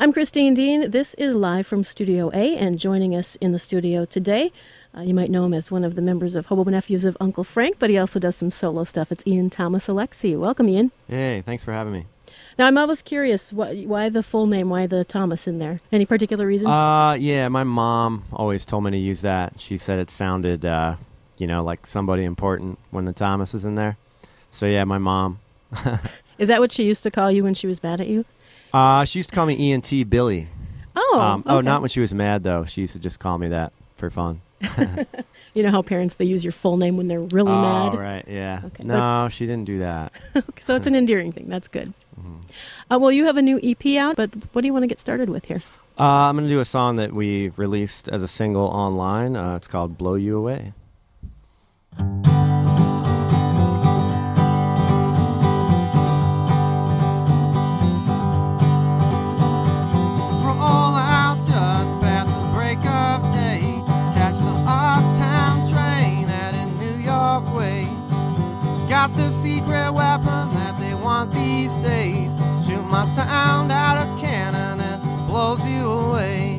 I'm Christine Dean. This is live from Studio A, and joining us in the studio today, you might know him as one of the members of Hobo Nephews of Uncle Frank, but he also does some solo stuff. It's Ian Thomas Alexie. Welcome, Ian. Hey, thanks for having me. Now, I'm always curious, why the full name? Why the Thomas in there? Any particular reason? Yeah, my mom always told me to use that. She said it sounded, like somebody important when the Thomas is in there. So, yeah, my mom. Is that what she used to call you when she was mad at you? She used to call me ENT Billy. Oh, okay. Oh, not when she was mad, though. She used to just call me that for fun. You know how parents, they use your full name when they're really mad? Oh, right, yeah. Okay, no, she didn't do that. So it's an endearing thing. That's good. Mm-hmm. Well, you have a new EP out, but what do you want to get started with here? I'm going to do a song that we released as a single online. It's called Blow You Away. Got the secret weapon that they want these days. Shoot my sound out of cannon and blows you away.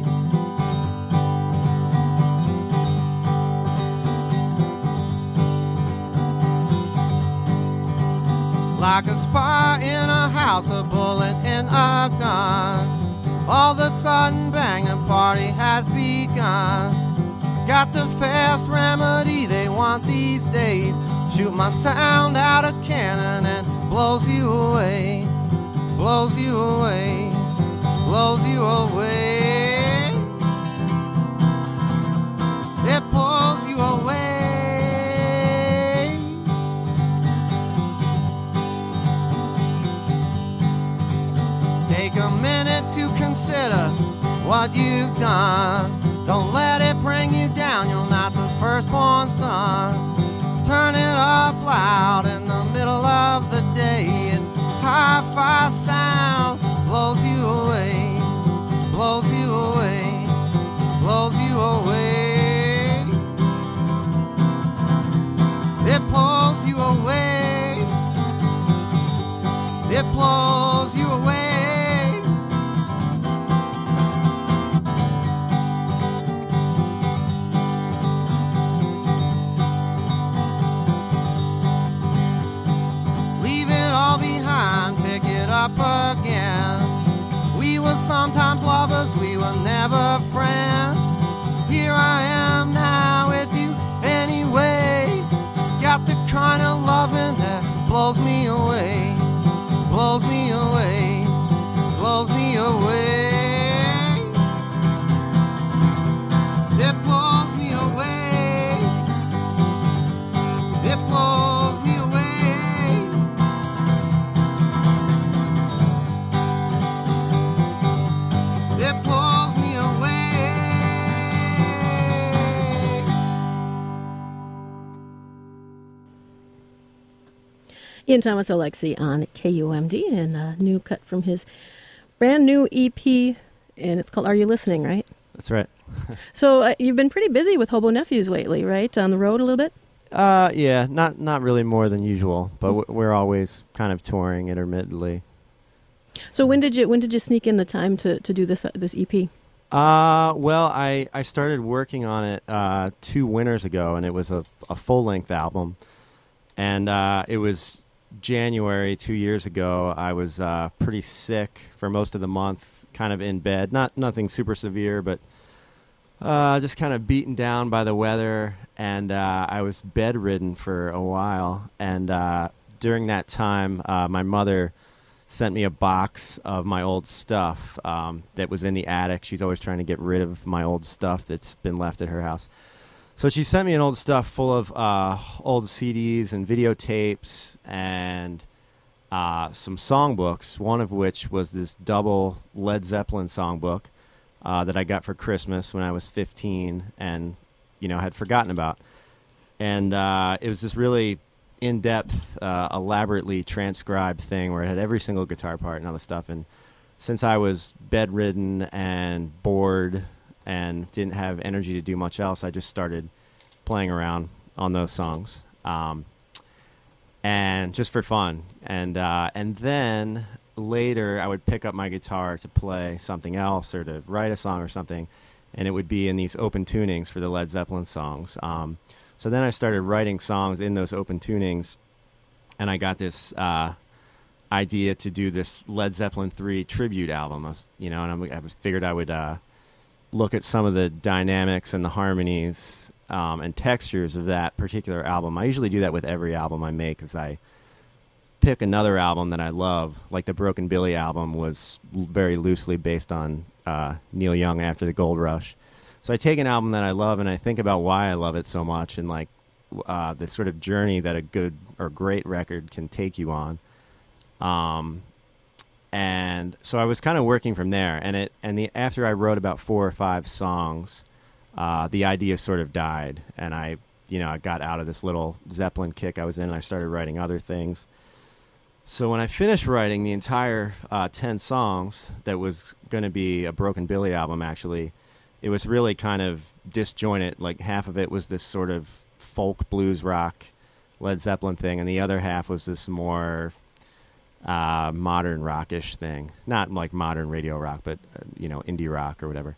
Like a spy in a house, a bullet in a gun. All of a sudden, bang, the party has begun. Got the fast remedy they want these days. Shoot my sound out of cannon and blows you away, blows you away, blows you away. It pulls you away. Take a minute to consider what you've done. Don't let it bring you down, you're not the firstborn son. Turn it up loud in the middle of the day. It's hi-fi sound, blows you away, blows you away, blows you away. It pulls you away, it blows you away. Up again. We were sometimes lovers, we were never friends. Here I am now with you anyway. Got the kind of loving that blows me away, blows me away, blows me away. It blows me away. It blows me away. It pulls me away. Ian Thomas Alexie on KUMD, and a new cut from his brand new EP, and it's called Are You Listening, right? That's right. So you've been pretty busy with Hobo Nephews lately, right? On the road a little bit? Yeah, not really more than usual, but we're always kind of touring intermittently. So when did you sneak in the time to do this EP? Well, I started working on it 2 winters ago, and it was a full-length album. And it was January 2 years ago. I was pretty sick for most of the month, kind of in bed. Nothing super severe, but just kind of beaten down by the weather. And I was bedridden for a while. And during that time, my mother sent me a box of my old stuff that was in the attic. She's always trying to get rid of my old stuff that's been left at her house. So she sent me an old stuff full of old CDs and videotapes and some songbooks, one of which was this double Led Zeppelin songbook that I got for Christmas when I was 15 and, had forgotten about. And it was this really in-depth, elaborately transcribed thing where it had every single guitar part and all the stuff. And since I was bedridden and bored and didn't have energy to do much else, I just started playing around on those songs, and just for fun. And then later I would pick up my guitar to play something else or to write a song or something, and it would be in these open tunings for the Led Zeppelin songs. So then I started writing songs in those open tunings, and I got this idea to do this Led Zeppelin 3 tribute album. I figured I would look at some of the dynamics and the harmonies and textures of that particular album. I usually do that with every album I make, because I pick another album that I love. Like the Broken Billy album was very loosely based on Neil Young after the Gold Rush. So I take an album that I love and I think about why I love it so much, and like the sort of journey that a good or great record can take you on. And so I was kind of working from there, after I wrote about 4 or 5 songs, the idea sort of died, and I got out of this little Zeppelin kick I was in, and I started writing other things. So when I finished writing the entire 10 songs that was going to be a Broken Billy album, actually, it was really kind of disjointed. Like half of it was this sort of folk blues rock Led Zeppelin thing, and the other half was this more modern rockish thing. Not like modern radio rock, but indie rock or whatever.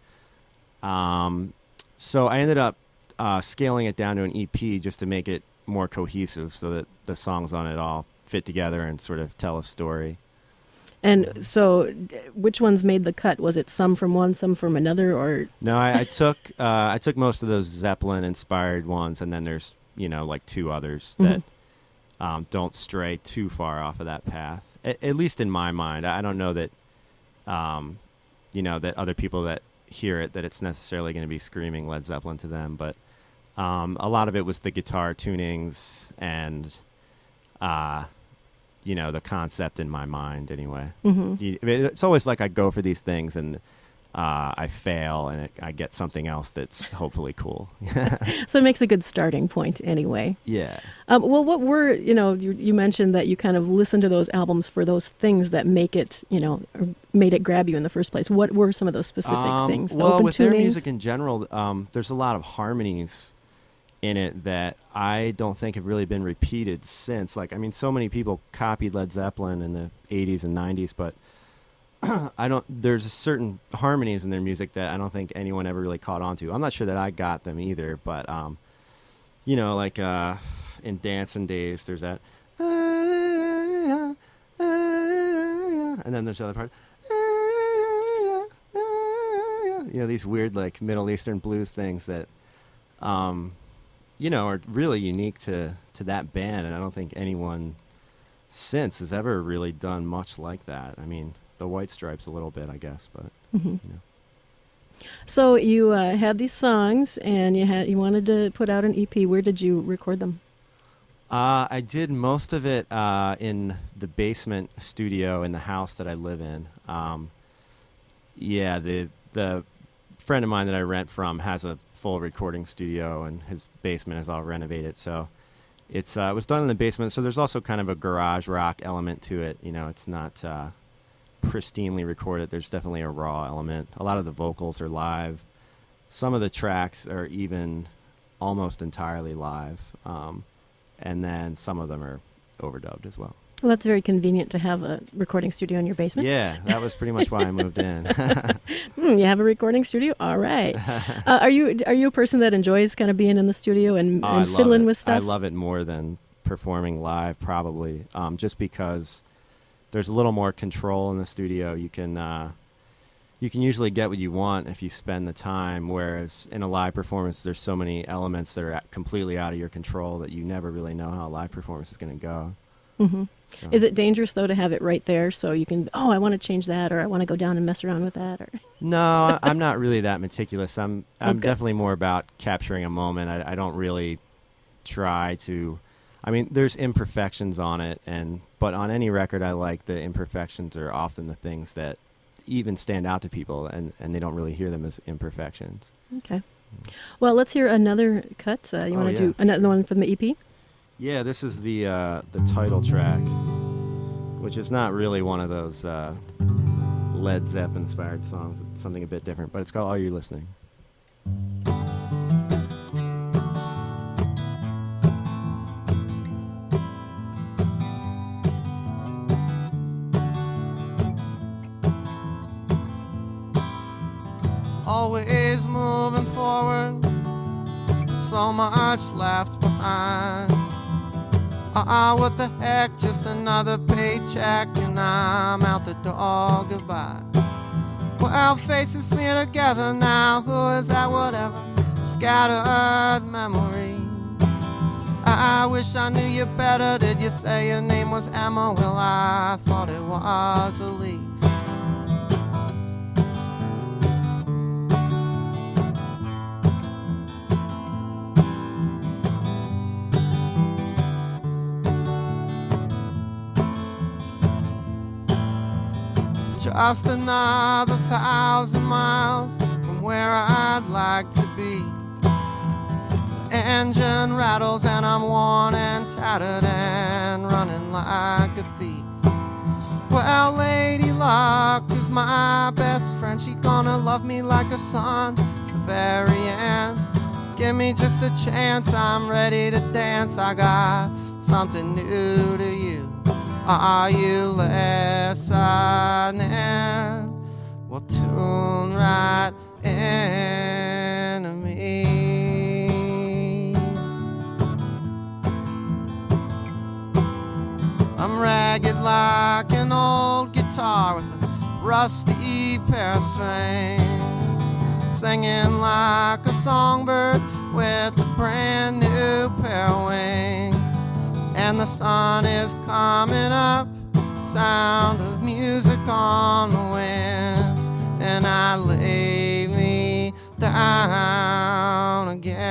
So I ended up scaling it down to an EP just to make it more cohesive, so that the songs on it all fit together and sort of tell a story. And so which ones made the cut? Was it some from one, some from another, or? No, I took most of those Zeppelin inspired ones, and then there's like 2 others that don't stray too far off of that path. At least in my mind. I don't know that that other people that hear it, that it's necessarily going to be screaming Led Zeppelin to them, but a lot of it was the guitar tunings and the concept in my mind anyway. It's always like I go for these things and I fail, and I get something else that's hopefully cool. So it makes a good starting point anyway. Yeah. Well, what were, you mentioned that you kind of listened to those albums for those things that make it, or made it grab you in the first place. What were some of those specific things? Well, open with tunings? Their music in general, there's a lot of harmonies in it that I don't think have really been repeated since. Like, I mean, so many people copied Led Zeppelin in the 80s and 90s, but there's a certain harmonies in their music that I don't think anyone ever really caught on to. I'm not sure that I got them either, but like in Dancing Days, there's that, and then there's the other part, these weird like Middle Eastern blues things that are really unique to that band, and I don't think anyone since has ever really done much like that. I mean, the White Stripes a little bit, I guess, but So you had these songs, and you wanted to put out an EP. Where did you record them? I did most of it in the basement studio in the house that I live in. The friend of mine that I rent from has a full recording studio, and his basement is all renovated, so it was done in the basement. So there's also kind of a garage rock element to it. It's not pristinely recorded. There's definitely a raw element. A lot of the vocals are live. Some of the tracks are even almost entirely live, and then some of them are overdubbed as well. Well, that's very convenient to have a recording studio in your basement. Yeah, that was pretty much why I moved in. You have a recording studio? All right. Are you a person that enjoys kind of being in the studio and fiddling with stuff? I love it more than performing live, probably, just because there's a little more control in the studio. You can usually get what you want if you spend the time, whereas in a live performance, there's so many elements that are completely out of your control that you never really know how a live performance is going to go. Mm-hmm. So. Is it dangerous, though, to have it right there so you can, I want to change that, or I want to go down and mess around with that? Or No, I'm not really that meticulous. I'm definitely more about capturing a moment. I don't really try to... I mean, there's imperfections on it, but on any record I like, the imperfections are often the things that even stand out to people, and they don't really hear them as imperfections. Okay. Well, let's hear another cut. You want to do another one from the EP? Yeah, this is the title track, which is not really one of those Led Zeppelin-inspired songs. It's something a bit different, but it's called Are You Listening? always moving forward, so much left behind. What the heck, just another paycheck and I'm out the door, goodbye. Well, faces smear together now, who is that, whatever, scattered memory. I wish I knew you better, did you say your name was Emma? Well, I thought it was Elise. Just another 1,000 miles from where I'd like to be. The engine rattles and I'm worn and tattered and running like a thief. Well, Lady Luck is my best friend. She gonna love me like a son to the very end. Give me just a chance, I'm ready to dance. I got something new to you. Are you listening? Well, tune right into me. I'm ragged like an old guitar with a rusty pair of strings, singing like a songbird with a brand new pair of wings. And the sun is coming up, sound of music on the wind, and I lay me down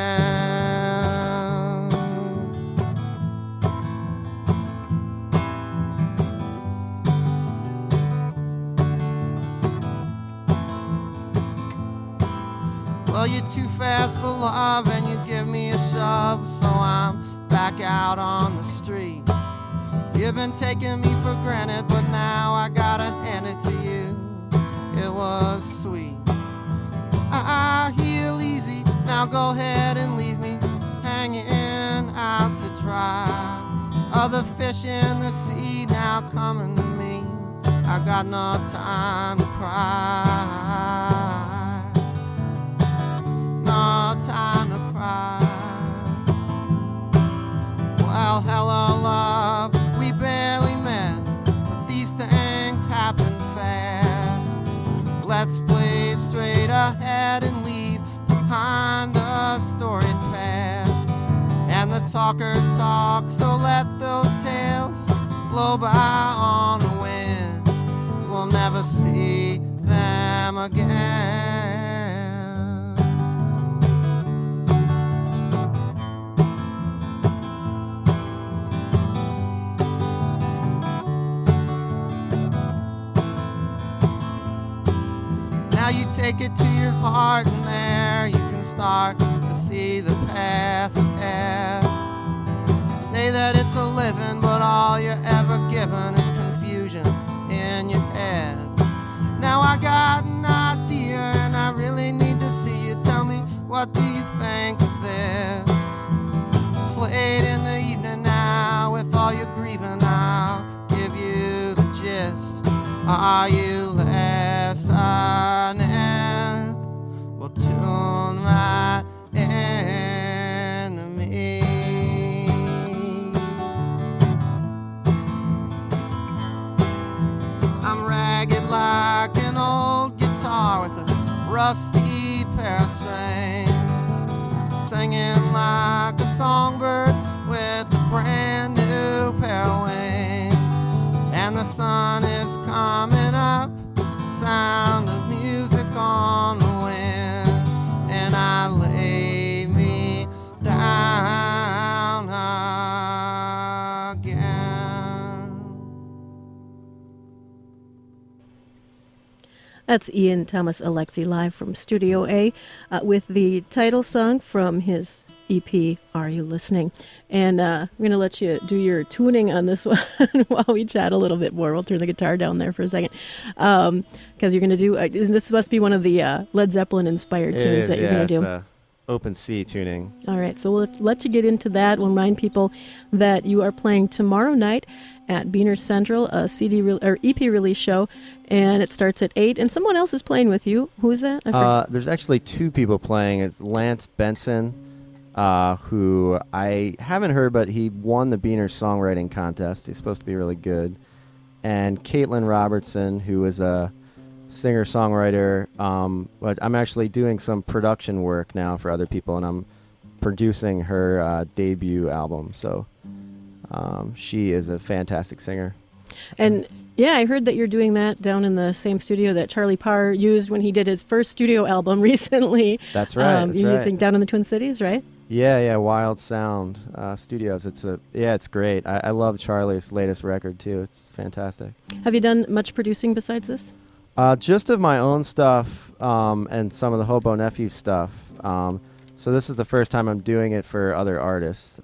again. Well, you're too fast for love and you give me a shove, so I'm back out on the street. You've been taking me for granted, but now I gotta hand it to you. It was sweet. I heal easy, now go ahead and leave me hanging out to dry. Other fish in the sea now coming to me. I got no time to cry. No time to cry. Well, hello, love, we barely met, but these things happen fast. Let's blaze straight ahead and leave behind the storied past. And the talkers talk, so let those tales blow by on the wind. We'll never see them again. Now you take it to your heart and there you can start to see the path ahead. You say that it's a living, but all you're ever given is confusion in your head. Now I got an idea and I really need to see you. Tell me, what do you think of this? It's late in the evening now, with all your grieving I'll give you the gist. Are you listening? Well, tune right into me. I'm ragged like an old guitar with a rusty pair of strings, singing like a songbird with a brand new pair of wings. And the sun is coming up, sound of music on the wind, and I lay me down again. That's Ian Thomas Alexie live from Studio A with the title song from his EP, Are You Listening? And we're going to let you do your tuning on this one while we chat a little bit more. We'll turn the guitar down there for a second. Because you're going to do, this must be one of the Led Zeppelin inspired tunes that you're going to do. open C tuning. All right, so we'll let you get into that. We'll remind people that you are playing tomorrow night at Beaner Central, a or EP release show, and it starts at 8. And someone else is playing with you. Who is that? There's actually 2 people playing. It's Lance Benson, who I haven't heard, but he won the Beaner songwriting contest. He's supposed to be really good. And Caitlin Robertson, who is a singer-songwriter, but I'm actually doing some production work now for other people, and I'm producing her debut album. So she is a fantastic singer. And yeah, I heard that you're doing that down in the same studio that Charlie Parr used when he did his first studio album recently. That's right. You're using down in the Twin Cities, right? Yeah, Wild Sound Studios. It's great. I love Charlie's latest record too. It's fantastic. Have you done much producing besides this? Just of my own stuff and some of the Hobo Nephew stuff. So this is the first time I'm doing it for other artists.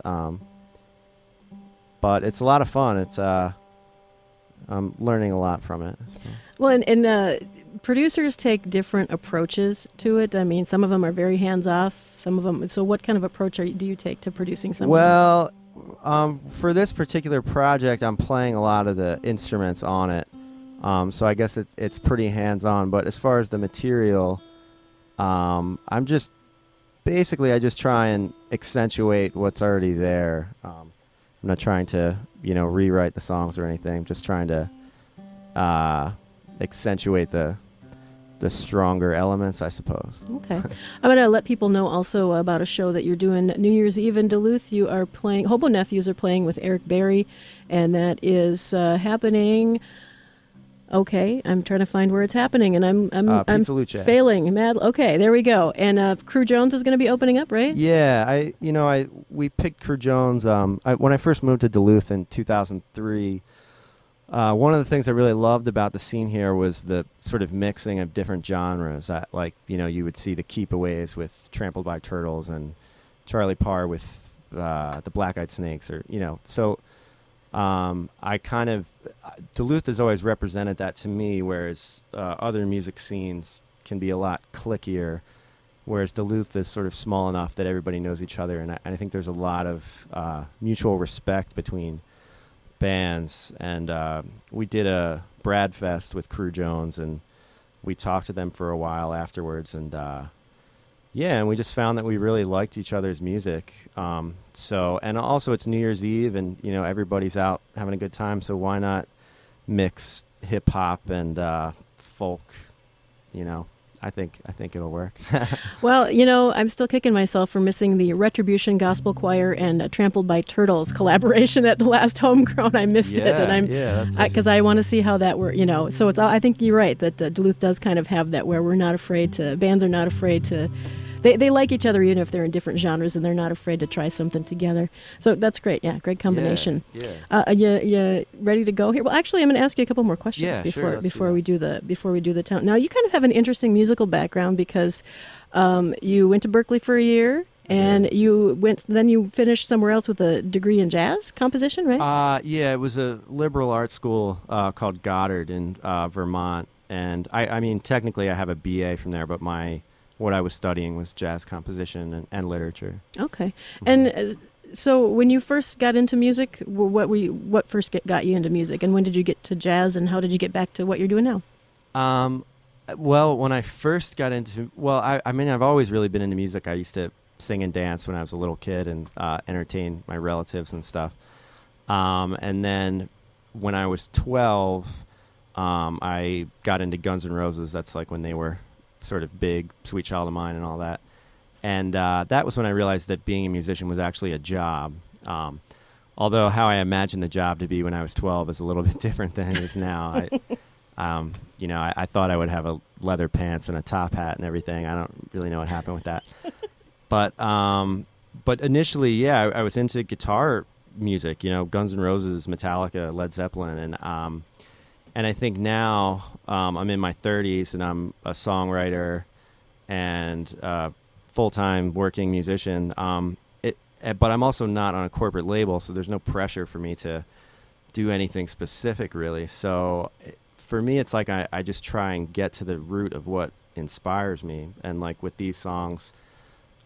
But it's a lot of fun. It's I'm learning a lot from it. So. Well, and producers take different approaches to it. I mean, some of them are very hands-off. Some of them. So what kind of approach do you take to producing something? Well, for this particular project, I'm playing a lot of the instruments on it. So I guess it's pretty hands-on. But as far as the material, I just try and accentuate what's already there. I'm not trying to, rewrite the songs or anything. I'm just trying to accentuate the stronger elements, I suppose. Okay. I'm going to let people know also about a show that you're doing New Year's Eve in Duluth. You are playing, Hobo Nephews are playing with Eric Berry, and that is happening... Okay, I'm trying to find where it's happening, and I'm failing. Mad. Okay, there we go. And Crew Jones is going to be opening up, right? Yeah, we picked Crew Jones. When I first moved to Duluth in 2003, one of the things I really loved about the scene here was the sort of mixing of different genres. You would see the Keepaways with Trampled by Turtles and Charlie Parr with the Black Eyed Snakes, so. Duluth has always represented that to me, whereas other music scenes can be a lot clickier, whereas Duluth is sort of small enough that everybody knows each other, and I think there's a lot of mutual respect between bands. And we did a Brad Fest with Crew Jones, and we talked to them for a while afterwards, and and we just found that we really liked each other's music. And also it's New Year's Eve, and everybody's out having a good time. So why not mix hip hop and folk? I think it'll work. Well, I'm still kicking myself for missing the Retribution Gospel Choir and Trampled by Turtles collaboration at the last Homegrown. I missed it, and because I want to see how that works. So it's. I think you're right that Duluth does kind of have that where we're not afraid to. Bands are not afraid to. They like each other even if they're in different genres, and they're not afraid to try something together. So that's great. Yeah, great combination. Yeah. You ready to go here? Well, actually, I'm going to ask you a couple more questions before we do the town. Now, you kind of have an interesting musical background because you went to Berkeley for a year, and then you finished somewhere else with a degree in jazz composition, right? It was a liberal arts school called Goddard in Vermont, and I mean technically I have a BA from there, but what I was studying was jazz composition and literature. Okay. And so when you first got into music, what first got you into music? And when did you get to jazz, and how did you get back to what you're doing now? Well, when I first got into... I've always really been into music. I used to sing and dance when I was a little kid and entertain my relatives and stuff. And then when I was 12, I got into Guns N' Roses. That's like when they were... sort of big, Sweet Child of Mine and all that. And that was when I realized that being a musician was actually a job. Although how I imagined the job to be when I was 12 is a little bit different than it is now. I thought I would have a leather pants and a top hat and everything. I don't really know what happened with that. But initially, I was into guitar music, Guns N' Roses, Metallica, Led Zeppelin, and I think now I'm in my 30s and I'm a songwriter and full-time working musician. But I'm also not on a corporate label, so there's no pressure for me to do anything specific, really. So for me, it's like I just try and get to the root of what inspires me. And like with these songs,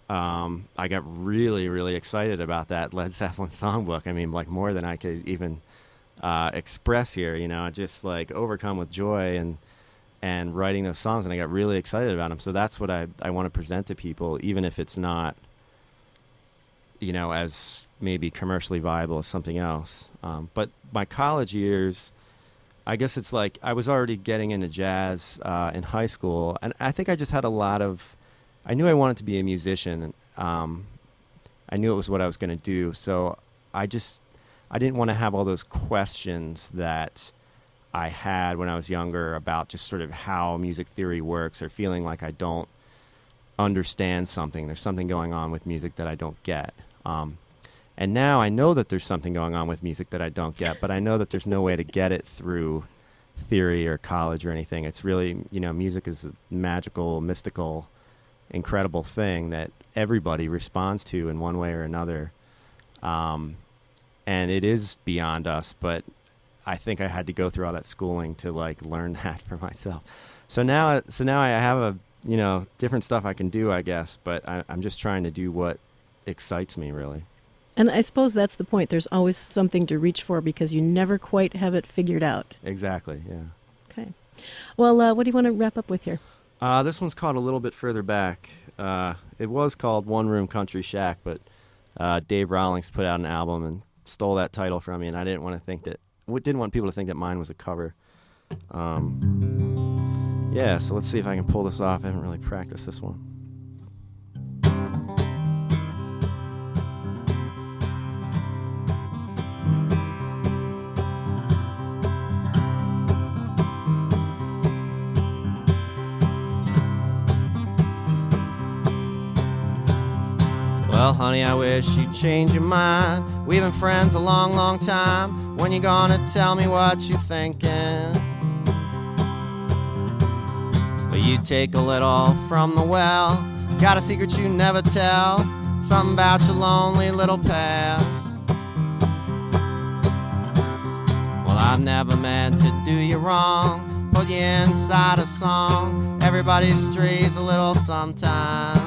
I got really, really excited about that Led Zeppelin songbook. I mean, like more than I could even express here. You know, just like overcome with joy and writing those songs, and I got really excited about them. So that's what I want to present to people, even if it's not, you know, as maybe commercially viable as something else. But my college years, I guess it's like I was already getting into jazz in high school, and I think I just had a lot of, I knew I wanted to be a musician, and I knew it was what I was going to do, so I didn't want to have all those questions that I had when I was younger about just sort of how music theory works, or feeling like I don't understand something. There's something going on with music that I don't get. And now I know that there's something going on with music that I don't get, but I know that there's no way to get it through theory or college or anything. It's really, you know, music is a magical, mystical, incredible thing that everybody responds to in one way or another. And it is beyond us, but I think I had to go through all that schooling to like learn that for myself. So now I have a, you know, different stuff I can do, I guess, but I'm just trying to do what excites me, really. And I suppose that's the point. There's always something to reach for because you never quite have it figured out. Exactly, yeah. Okay. Well, what do you want to wrap up with here? This one's called A Little Bit Further Back. It was called One Room Country Shack, but Dave Rawlings put out an album and stole that title from me, and I didn't want people to think that mine was a cover. Yeah, so let's see if I can pull this off. I haven't really practiced this one. Well, honey, I wish you'd change your mind. We've been friends a long, long time. When you gonna tell me what you're thinking? But you take a little from the well. Got a secret you never tell. Something about your lonely little past. Well, I never meant to do you wrong. Put you inside a song. Everybody strays a little sometimes.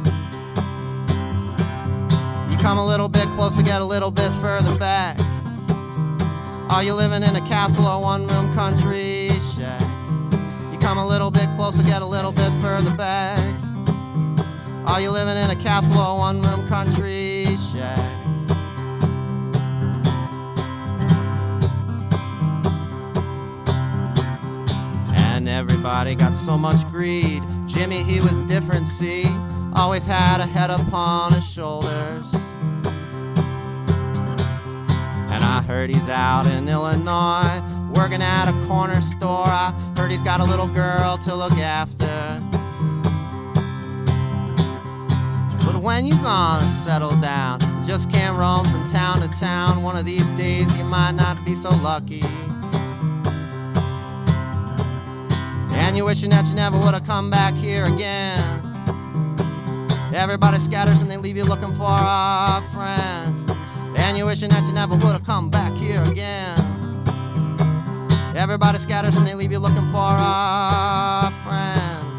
Come a little bit closer, get a little bit further back. Are you living in a castle or one-room country shack? You come a little bit closer, get a little bit further back. Are you living in a castle or one-room country shack? And everybody got so much greed. Jimmy, he was different, see? Always had a head upon his shoulders. And I heard he's out in Illinois, working at a corner store. I heard he's got a little girl to look after. But when you gonna settle down? Just can't roam from town to town. One of these days you might not be so lucky. And you're wishing that you never would have come back here again. Everybody scatters and they leave you looking for a friend. And you're wishing that you never would have come back here again. Everybody scatters and they leave you looking for a friend.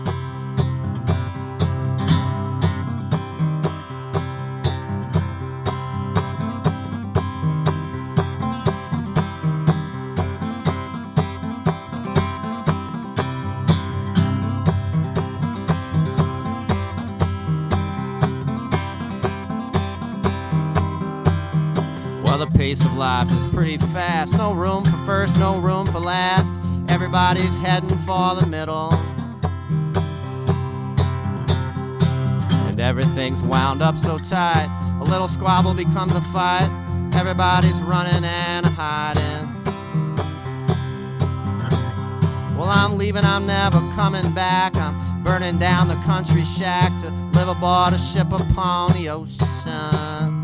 Well, the pace of life is pretty fast. No room for first, no room for last. Everybody's heading for the middle. And everything's wound up so tight. A little squabble becomes a fight. Everybody's running and hiding. Well, I'm leaving, I'm never coming back. I'm burning down the country shack to live aboard a ship upon the ocean.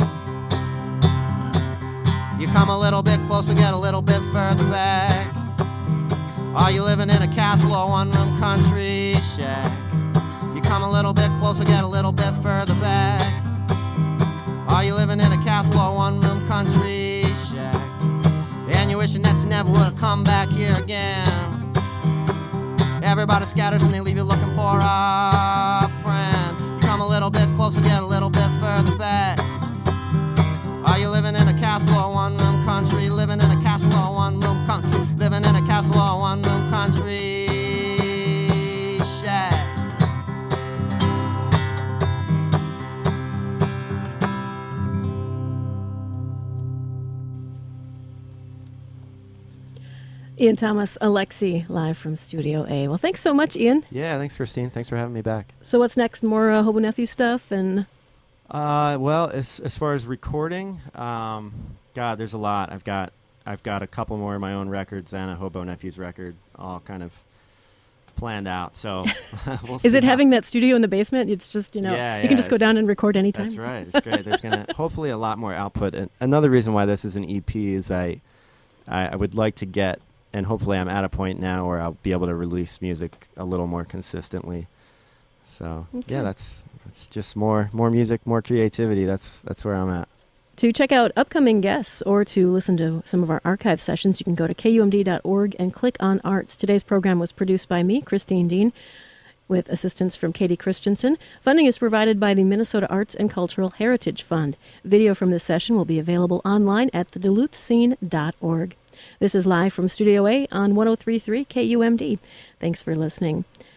You come a little bit closer, get a little bit further back. Are you living in a castle or one-room country shack? You come a little bit closer, get a little bit further back. Are you living in a castle or one-room country shack? And you're wishing that you never would have come back here again. Everybody scatters and they leave you looking for a friend. You come a little bit closer, get a little Ian Thomas, Alexi, live from Studio A. Well, thanks so much, Ian. Yeah, thanks, Christine. Thanks for having me back. So what's next? More Hobo Nephew stuff? And well, as far as recording, God, there's a lot. I've got a couple more of my own records and a Hobo Nephews record, all kind of planned out. So we'll see. Is it having that studio in the basement? It's just, you can just go down and record anytime. That's right. It's great. There's going to hopefully a lot more output. And another reason why this is an EP is I would like to get, and hopefully I'm at a point now where I'll be able to release music a little more consistently. So yeah, that's just more music, more creativity. That's where I'm at. To check out upcoming guests or to listen to some of our archive sessions, you can go to kumd.org and click on Arts. Today's program was produced by me, Christine Dean, with assistance from Katie Christensen. Funding is provided by the Minnesota Arts and Cultural Heritage Fund. Video from this session will be available online at theduluthscene.org. This is live from Studio A on 103.3 KUMD. Thanks for listening.